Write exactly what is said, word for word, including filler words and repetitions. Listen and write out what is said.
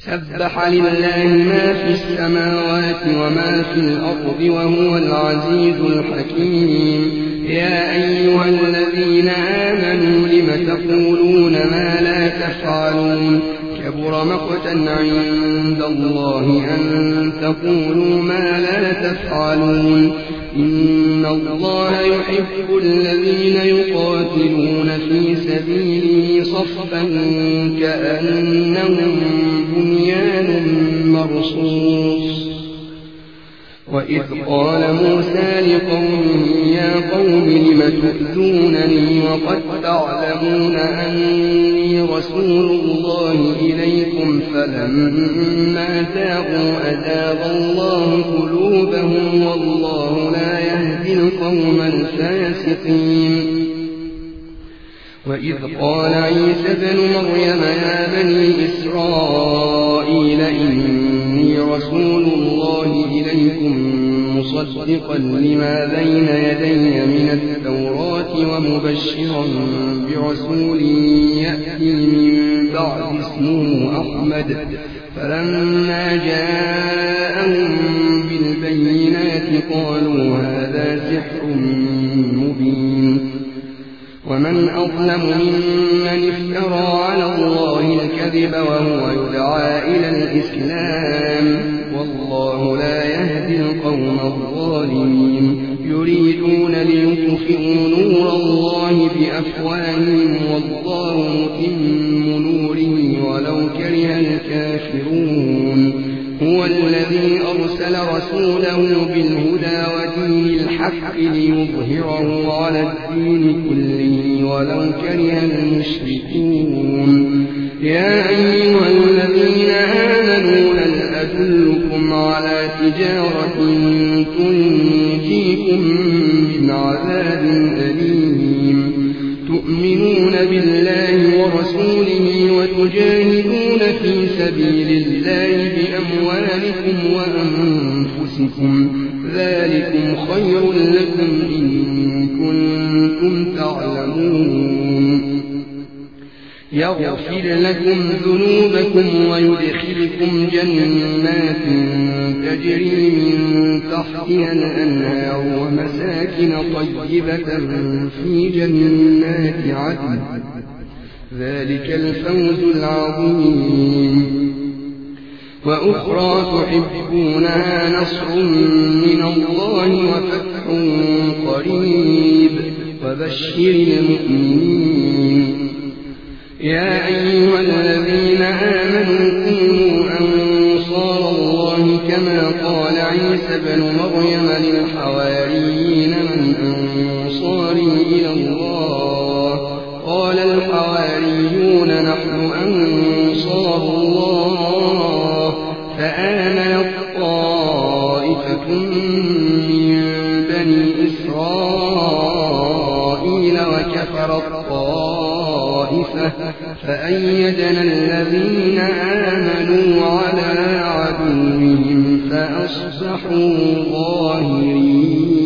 سبح لله ما في السماوات وما في الأرض وهو العزيز الحكيم. يا أيها الذين آمنوا لم تقولون ما لا تفعلون كبر مقتا عند الله أن تقولوا ما لا تفعلون. إن الله يحب الذين يقاتلون في سبيله صفا كأنهم بنيان مرصوص. وإذ قال موسى لقومه يا قوم لم تؤذونني وقد تعلمون أني رسول الله إليكم فلما تابوا أزاغ الله قلوبهم والله لا يهدي القوم الفاسقين. وإذ قال عيسى ابن مريم يا بني إسرائيل إني رسول الله إليكم مصدقا لما بين يدي من التوراة ومبشرا برسول يأتي من بعد اسمه أحمد. فلما جاءهم بالبينات قالوا هذا سحر مبين. ومن أظلم ممن افترى على الله الكذب وهو يدعى إلى الإسلام والله لا يهدي القوم الظالمين. يريدون ليطفئوا نور الله بأفواههم والله متم نوره ولو كره الكافرون. هو الذي أرسل رسوله بالهدى ودين الحق ليظهره على الدين كله ولو كره المشركون. يا أيها الذين آمنوا هل أدلكم على تجارة تنجيكم من عذاب أليم تؤمنون بالله ورسوله وتجاهدون في سبيل الله بأموالكم وأنفسكم ذلكم خير لكم إن كنتم تعلمون. يغفر لكم ذنوبكم ويدخلكم جنات تجري من تحتها الأنهار ومساكن طيبة في جنات عدن ذلك الفوز العظيم. وأخرى تحبونها نصر من الله وفتح قريب وبشر المؤمنين. يا أيها الذين آمنوا كونوا أنصار الله كما قال عيسى ابن مريم للحواريين من أنصاري إلى الله قال الحواريون نحن أنصار الله فآمنت طائفة من بني إسرائيل وكفرت طائفة فأيدنا الذين آمنوا على عدوهم فأصبحوا ظاهرين.